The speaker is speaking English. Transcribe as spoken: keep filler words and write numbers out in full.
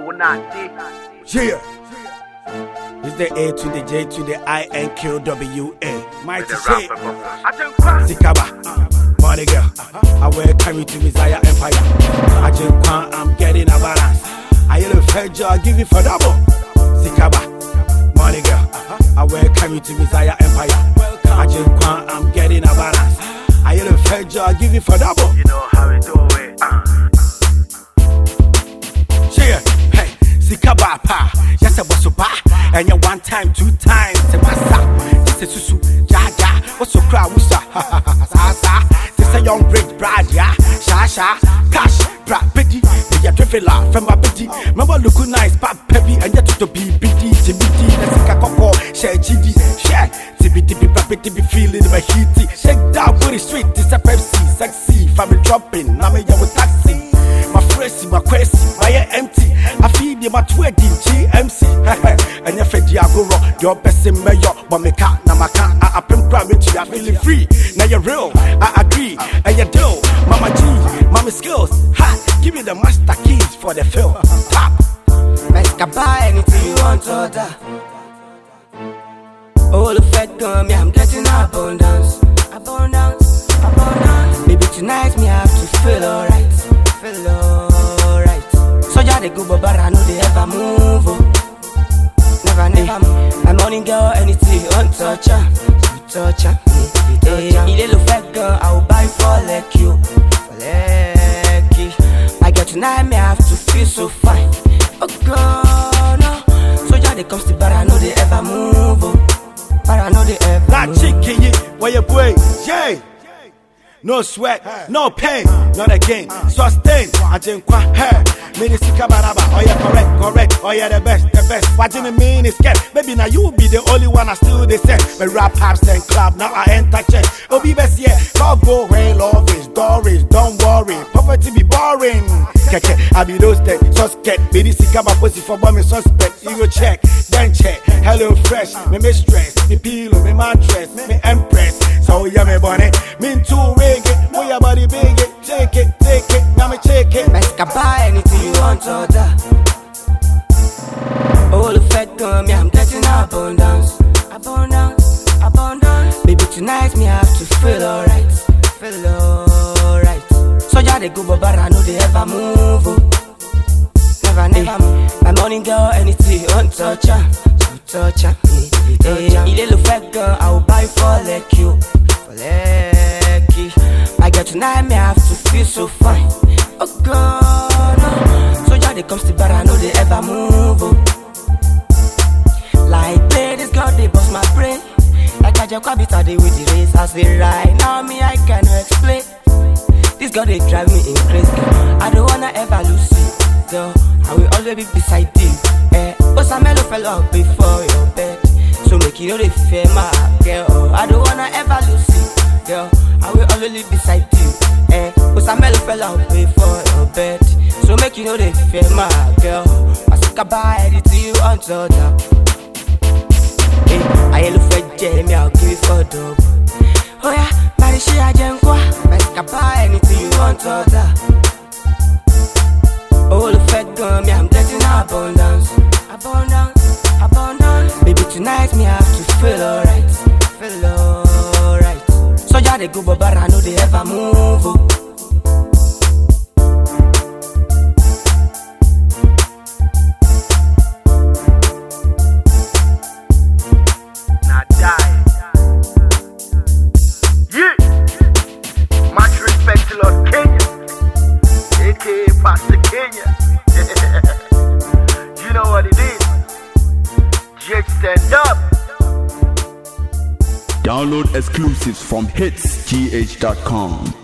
Yeah. It's the A to the J to the I N Q W A. Mighty shit. Sikaba, money girl. I will carry to Messiah Empire. I just want, I'm getting a balance. I yell a fair job, give it for double. Sikaba, money girl. I will carry to Messiah Empire. I just want, I'm getting a balance. I yell a fair job, give it for double. You know how we do it. Uh. Yeah, hey, Sikaba pa. Yes, I was so bad. And you one time, two times, the massa. This is Susu, Jaja. What's so crowd? What's up? This a young rich brad, yeah. Shasha, cash, brad, biddy. They are driven la from my biddy. Remember, look nice, pap, peppy, and yet to be biddy, tibidi, let's take a cocoa, share G D, share. Tibidi, be rapid, be feeling my heaty. Shake down, put it straight, this a Pepsi, sexy, family dropping, now me with taxi. My fresh, my crazy, my empty. I feed you my twenty G M C. And you fed you go raw, your best in mayor, but me can't, now my can't. I pimp crab with you, I feeling free. Now you're real, I agree, and you do. Mama G, mama skills, ha, give me the master keys for the film. Top. Best can buy anything you want to order. All the fed come, yeah, I'm getting abundance. Abundance, abundance. Maybe tonight me have to feel alright. Feel alright. So yeah, they go, but I know they ever move. Oh. Never, never move. My morning girl, anything you want touch her. You touch her. Hey, hey, little fat girl, I will buy for like you. For like you. My girl, tonight me have to feel so fine. Oh God, no. So yeah, they come to, but I know they ever move. Oh. But I know they ever that move. That chicken, where you boy? Jay. No sweat, no pain, not again. Sustain, I just want her. Minisika baraba, oh yeah, correct, correct, oh yeah, the best, the best. Watching the mini skirt, baby, now you be the only one I still the same. Me rap, house and club, now I enter church. Oh, be best, yeah, love go away, love is, doris, don't worry. Poverty be boring. Keke, I be those dead, suspect. Minisika ba pussy for bomb, suspect. You go check, then check. Hello fresh, me mistress, me pillow, me mattress, me empress. So yeah, me bunny, me too big it, move your body big it, take it, take it, now me take it. Best can buy anything you want to order. All the fed come, yeah, I'm getting abundance. Abundance, abundance. Baby, tonight me have to feel alright. Feel alright. So yeah, they go, but I know they ever move. Oh. Never, never move. My morning girl, anything you want touch her. You touch her. Hey, hey, little fat girl, I will buy for like you. For like you. My girl, tonight me have to feel so fine. Oh God, no. So yeah, they come to, but I know they ever move. Oh. Like play this girl, they bust my brain. Like I just quite bit they with the race. I say right now, me I cannot explain. This girl they drive me in crazy. I don't wanna ever lose you, girl. I will always be beside you. Eh, but some mellow fell up before your bed. So make you know they fear my girl. I don't wanna ever lose you, girl. I will always live beside you. Eh, but some mellow fell out before your bed. So make you know they fear my girl. I think I buy anything you want to order. Hey, I yellow fed Jamie, I'll give it for double. Oh yeah, marry she a jenkwa. I think I buy anything you want to order. All the fed gum, yeah, I'm getting abundance. Abundance, abundance. Baby, tonight me have to feel alright. Feel alright. So yeah, they go, but I know they ever move. Oh. Now die. Yeah. Much respect to Lord Kenya, aka Pastor Kenya. You know what it is. Just stand up. Download exclusives from hits g h dot com.